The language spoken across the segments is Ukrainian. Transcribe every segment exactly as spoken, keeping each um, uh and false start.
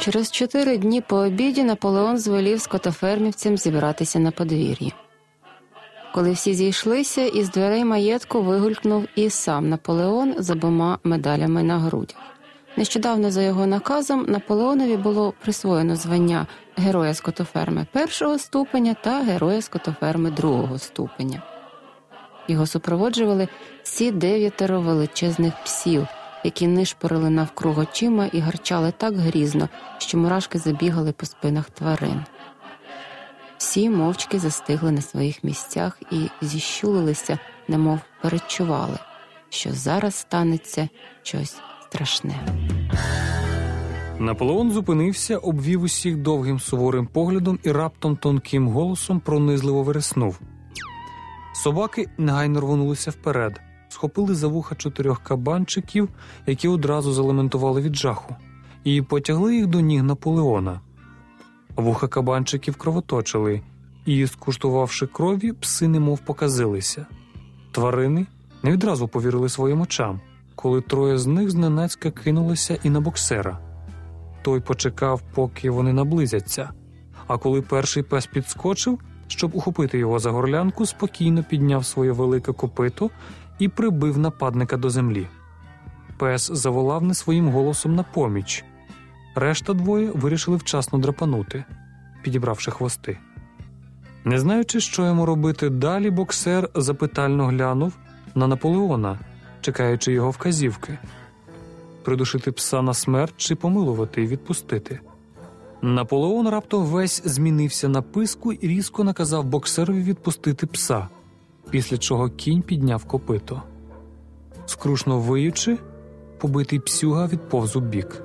Через чотири дні по обіді Наполеон звелів скотофермівцям зібратися на подвір'ї. Коли всі зійшлися, із дверей маєтку вигулькнув і сам Наполеон з обома медалями на грудях. Нещодавно за його наказом Наполеонові було присвоєно звання Героя скотоферми першого ступеня та Героя скотоферми другого ступеня. Його супроводжували всі дев'ятеро величезних псів, які нишпорили навкруг очима і гарчали так грізно, що мурашки забігали по спинах тварин. Всі мовчки застигли на своїх місцях і зіщулилися, немов передчували, що зараз станеться щось страшне. Наполеон зупинився, обвів усіх довгим суворим поглядом і раптом тонким голосом пронизливо вереснув. Собаки негайно рвонулися вперед, схопили за вуха чотирьох кабанчиків, які одразу залементували від жаху, і потягли їх до ніг Наполеона. Вуха кабанчиків кровоточили, і, скуштувавши крові, пси немов показилися. Тварини не відразу повірили своїм очам, коли троє з них зненацька кинулися і на боксера. Той почекав, поки вони наблизяться, а коли перший пес підскочив, щоб ухопити його за горлянку, спокійно підняв своє велике копито і прибив нападника до землі. Пес заволав не своїм голосом на поміч. Решта двоє вирішили вчасно драпанути, підібравши хвости. Не знаючи, що йому робити далі, боксер запитально глянув на Наполеона, чекаючи його вказівки. Придушити пса на смерть чи помилувати і відпустити. Наполеон раптом весь змінився на писку і різко наказав боксерові відпустити пса, після чого кінь підняв копито. Скрушно виючи, побитий псюга відповз у бік.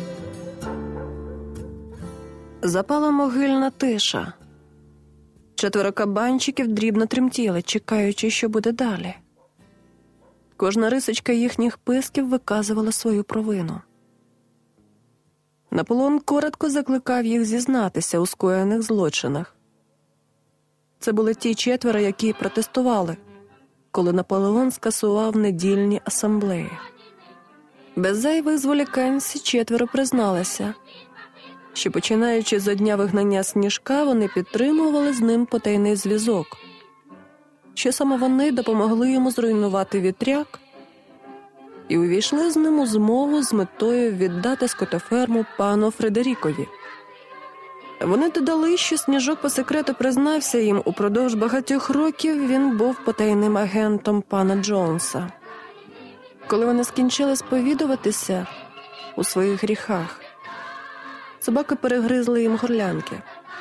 Запала могильна тиша. Четверо кабанчиків дрібно тремтіли, чекаючи, що буде далі. Кожна рисочка їхніх писків виказувала свою провину. Наполеон коротко закликав їх зізнатися у скоєних злочинах. Це були ті четверо, які протестували, коли Наполеон скасував недільні асамблеї. Без зайвих зволікань всі четверо призналися, що, починаючи з дня вигнання Сніжка, вони підтримували з ним потайний зв'язок, що саме вони допомогли йому зруйнувати вітряк і увійшли з ним у змову з метою віддати скотоферму пану Фредерікові. Вони додали, що Сніжок по секрету признався їм, упродовж багатьох років він був потайним агентом пана Джонса. Коли вони скінчили сповідуватися у своїх гріхах, собаки перегризли їм горлянки.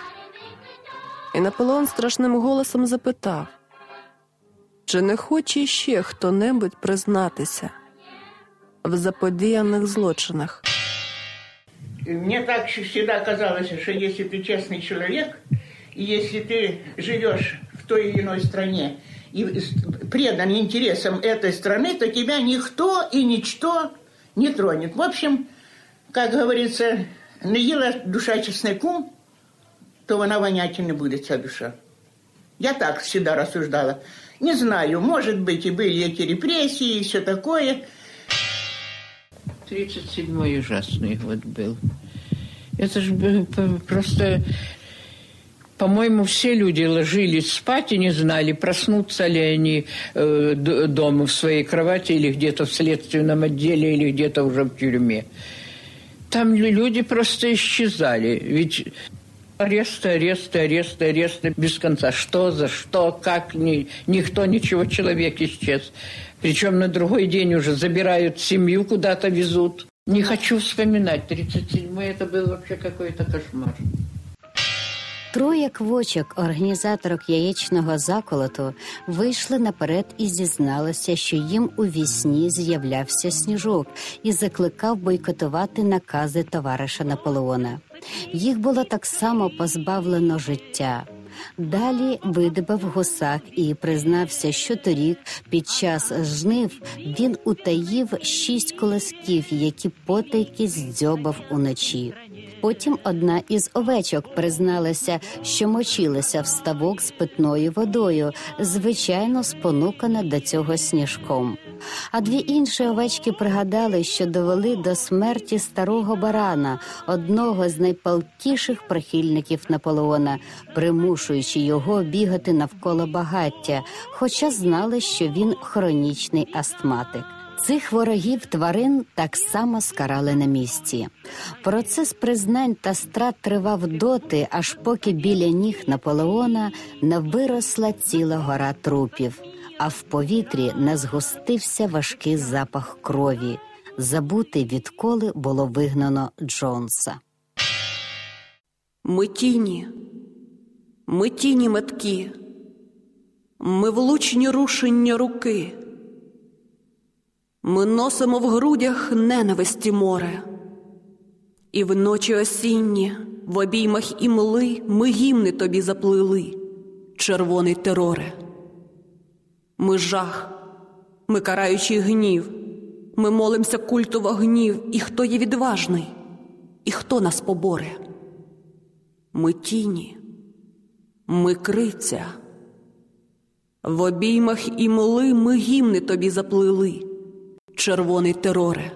І Наполеон страшним голосом запитав, чи не хоче ще хто-небудь признатися в заподіяних злочинах. Мне так всегда казалось, что если ты честный человек, и если ты живешь в той или иной стране и предан интересам этой страны, то тебя никто и ничто не тронет. В общем, как говорится, не ела душа чесноком, то она вонять и не будет, вся душа. Я так всегда рассуждала. Не знаю, может быть, и были эти репрессии, и все такое. тридцать седьмой ужасный год был. Это же просто, по-моему, все люди ложились спать и не знали, проснутся ли они э, дома в своей кровати или где-то в следственном отделе, или где-то уже в тюрьме. Там люди просто исчезали. Ведь аресты, аресты, аресты, аресты без конца. Что, за что, как, ни, никто, ничего, человек исчез. Причем на другой день уже забирают семью, куда-то везут. Не хочу вспоминать. тридцать седьмой это был вообще какой-то кошмар. Троє квочок, організаторок яєчного заколоту, вийшли наперед і зізналися, що їм у вісні з'являвся Сніжок і закликав бойкотувати накази товариша Наполеона. Їх було так само позбавлено життя. Далі видибав гусак і признався, що торік під час жнив він утаїв шість колосків, які потайки здзьобав уночі. Потім одна із овечок призналася, що мочилася в ставок з питною водою, звичайно спонукана до цього Сніжком. А дві інші овечки пригадали, що довели до смерті старого барана, одного з найпалкіших прихильників Наполеона, примушуючи його бігати навколо багаття, хоча знали, що він хронічний астматик. Цих ворогів тварин так само скарали на місці. Процес признань та страт тривав доти, аж поки біля ніг Наполеона не виросла ціла гора трупів, а в повітрі не згустився важкий запах крові, забутий, відколи було вигнано Джонса. Ми тіні, ми тіні меткі, ми влучні рушення руки. Ми носимо в грудях ненависті море. І в ночі осінні, в обіймах імли, ми гімни тобі заплили, червоний тероре. Ми жах, ми караючий гнів, ми молимся культу вогнів, і хто є відважний, і хто нас поборе. Ми тіні, ми криця. В обіймах імли ми гімни тобі заплили, червоний тероре.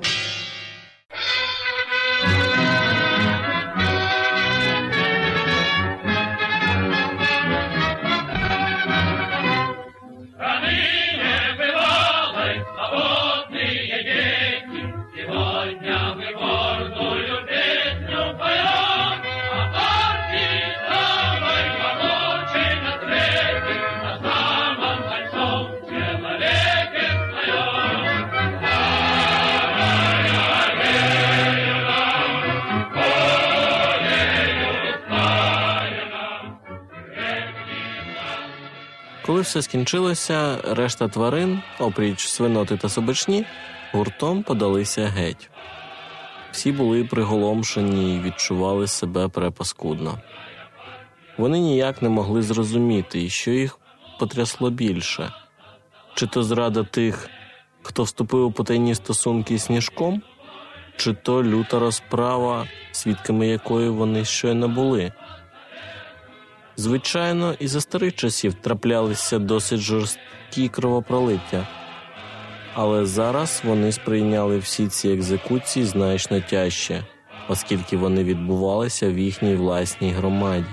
Коли все скінчилося, решта тварин, опріч свиноти та собачні, гуртом подалися геть. Всі були приголомшені і відчували себе препаскудно. Вони ніяк не могли зрозуміти, що їх потрясло більше. Чи то зрада тих, хто вступив у потайні стосунки з Сніжком, чи то люта розправа, свідками якої вони щойно були. Звичайно, і за старих часів траплялися досить жорсткі кровопролиття. Але зараз вони сприйняли всі ці екзекуції значно тяжче, оскільки вони відбувалися в їхній власній громаді.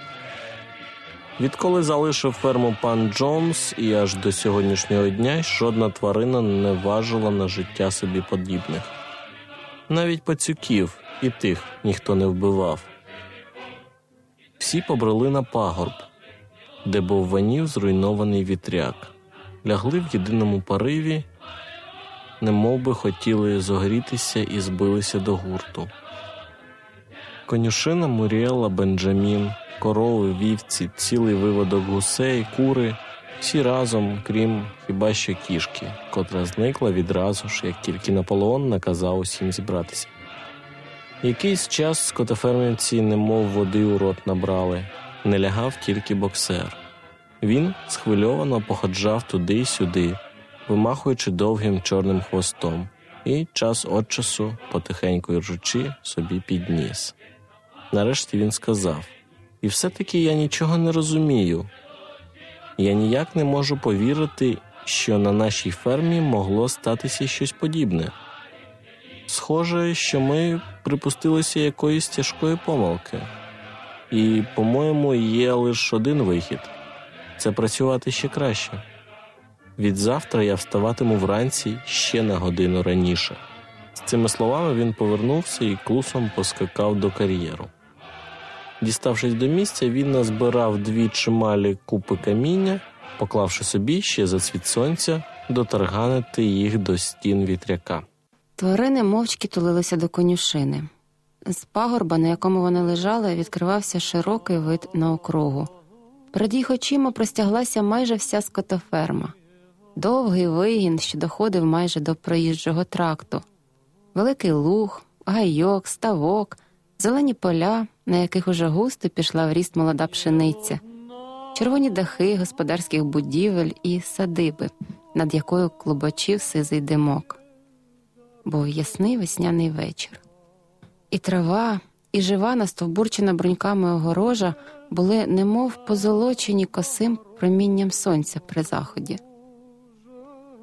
Відколи залишив ферму пан Джонс і аж до сьогоднішнього дня жодна тварина не важила на життя собі подібних. Навіть пацюків і тих ніхто не вбивав. Всі побрели на пагорб, де бовванів зруйнований вітряк. Лягли в єдиному пориві, немов би хотіли зогрітися і збилися до гурту. Конюшина Муріелла, Бенджамін, корови, вівці, цілий виводок гусей, кури – всі разом, крім хіба що кішки, котра зникла відразу ж, як тільки Наполеон наказав усім зібратися. Якийсь час скотофермівці немов води у рот набрали, не лягав тільки боксер. Він схвильовано походжав туди й сюди, вимахуючи довгим чорним хвостом, і час від часу, потихеньку ржучи, собі підніс. Нарешті він сказав: «І все-таки я нічого не розумію. Я ніяк не можу повірити, що на нашій фермі могло статися щось подібне. Схоже, що ми припустилися якоїсь тяжкої помилки. І, по-моєму, є лише один вихід – це працювати ще краще. Відзавтра я вставатиму вранці ще на годину раніше». З цими словами він повернувся і клусом поскакав до кар'єру. Діставшись до місця, він назбирав дві чималі купи каміння, поклавши собі ще за цвіт сонця дотарганити їх до стін вітряка. Тварини мовчки тулилися до конюшини. З пагорба, на якому вони лежали, відкривався широкий вид на округу. Перед їх очима простяглася майже вся скотоферма. Довгий вигін, що доходив майже до проїжджого тракту. Великий луг, гайок, ставок, зелені поля, на яких уже густо пішла в ріст молода пшениця, червоні дахи господарських будівель і садиби, над якою клубочив сизий димок. Був ясний весняний вечір. І трава, і жива настовбурчена бруньками огорожа були немов позолочені косим промінням сонця при заході.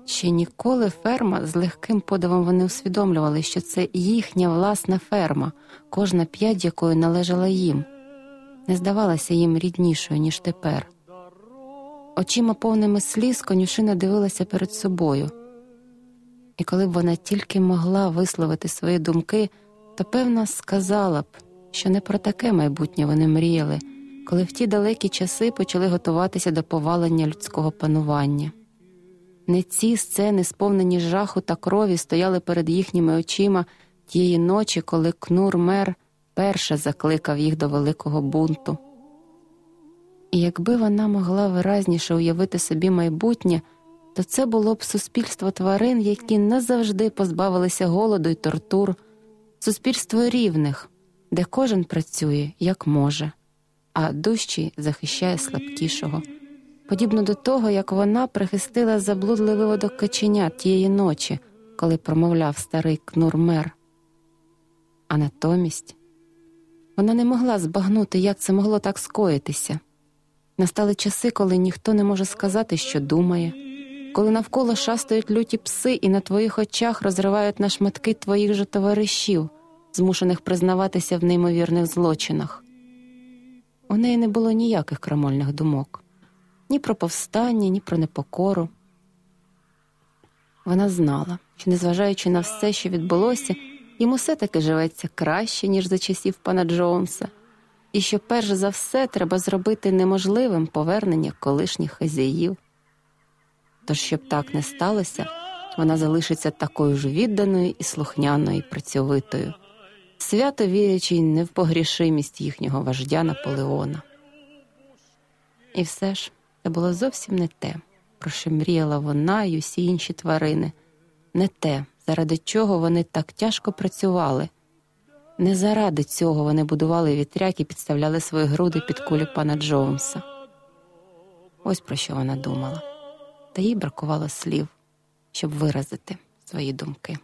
Ще ніколи ферма, з легким подивом вони усвідомлювали, що це їхня власна ферма, кожна п'ять якої належала їм. Не здавалася їм ріднішою, ніж тепер. Очима повними сліз конюшина дивилася перед собою. І коли б вона тільки могла висловити свої думки, то, певно, сказала б, що не про таке майбутнє вони мріяли, коли в ті далекі часи почали готуватися до повалення людського панування. Не ці сцени, сповнені жаху та крові, стояли перед їхніми очима тієї ночі, коли Кнур-Мер перше закликав їх до великого бунту. І якби вона могла виразніше уявити собі майбутнє, то це було б суспільство тварин, які назавжди позбавилися голоду й тортур, суспільство рівних, де кожен працює, як може, а дужчий захищає слабкішого. Подібно до того, як вона прихистила заблудлий виводок каченят тієї ночі, коли промовляв старий Кнур-Мер. А натомість вона не могла збагнути, як це могло так скоїтися. Настали часи, коли ніхто не може сказати, що думає, коли навколо шастають люті пси і на твоїх очах розривають на шматки твоїх же товаришів, змушених признаватися в неймовірних злочинах. У неї не було ніяких крамольних думок. Ні про повстання, ні про непокору. Вона знала, що, незважаючи на все, що відбулося, їм усе-таки живеться краще, ніж за часів пана Джонса, і що перш за все треба зробити неможливим повернення колишніх хазяїв. Тож, щоб так не сталося, вона залишиться такою ж відданою і слухняною і працьовитою, свято вірячи й не в погрішимість їхнього вождя Наполеона. І все ж, це було зовсім не те, про що мріяла вона й усі інші тварини, не те, заради чого вони так тяжко працювали. Не заради цього вони будували вітряк і підставляли свої груди під кулі пана Джонса. Ось про що вона думала. Та їй бракувало слів, щоб виразити свої думки.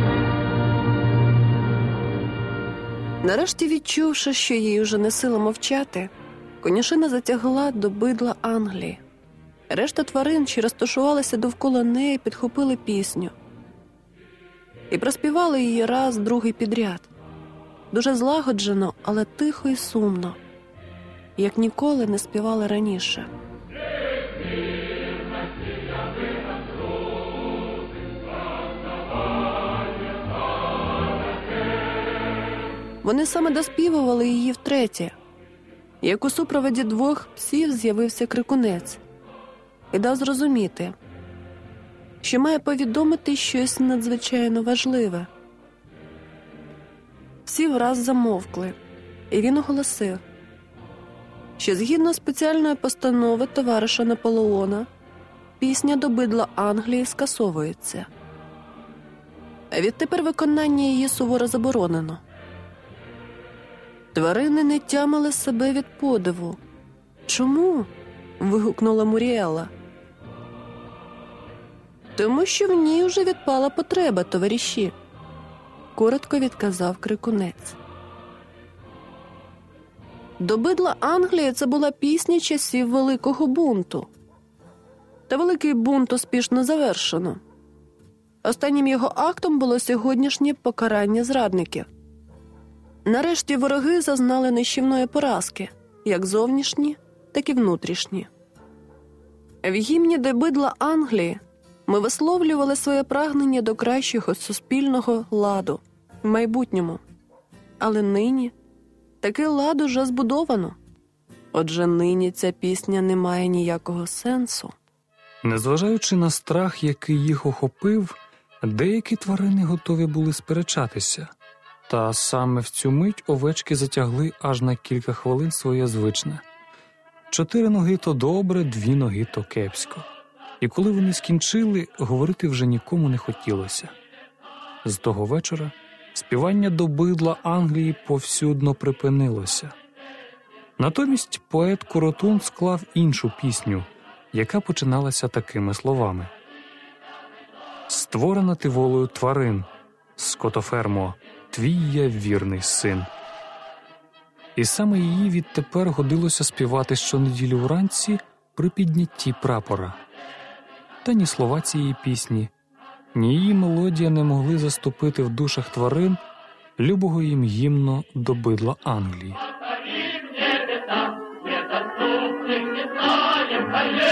Нарешті, відчувши, що їй уже не сила мовчати, конюшина затягла до бидла Англії. Решта тварин, що розташувалися довкола неї, підхопили пісню. І проспівали її раз, другий підряд. Дуже злагоджено, але тихо і сумно, як ніколи не співали раніше. Вони саме доспівували її втретє, як у супроводі двох псів з'явився крикунець і дав зрозуміти, що має повідомити щось надзвичайно важливе. Всі враз замовкли, і він оголосив, що згідно спеціальної постанови товариша Наполеона пісня до бидла Англії скасовується. А відтепер виконання її суворо заборонено. Тварини не тямили себе від подиву. «Чому?» – вигукнула Муріела. «Тому що в ній вже відпала потреба, товариші», – коротко відказав крикунець. До бидла Англії це була пісня часів Великого бунту. Та Великий бунт успішно завершено. Останнім його актом було сьогоднішнє покарання зрадників. Нарешті вороги зазнали нищівної поразки, як зовнішні, так і внутрішні. В гімні до бидла Англії ми висловлювали своє прагнення до кращого суспільного ладу в майбутньому. Але нині такий лад уже збудовано. Отже, нині ця пісня не має ніякого сенсу. Незважаючи на страх, який їх охопив, деякі тварини готові були сперечатися. Та саме в цю мить овечки затягли аж на кілька хвилин своє звичне. Чотири ноги то добре, дві ноги то кепсько. І коли вони скінчили, говорити вже нікому не хотілося. З того вечора співання до бидла Англії повсюдно припинилося. Натомість поет Коротун склав іншу пісню, яка починалася такими словами: «Створена ти волею тварин, скотофермо, твій я вірний син». І саме її відтепер годилося співати щонеділі вранці при піднятті прапора. та ні слова цієї пісні, ні її мелодія не могли заступити в душах тварин любого їм гімну до бидла Англії. Поет!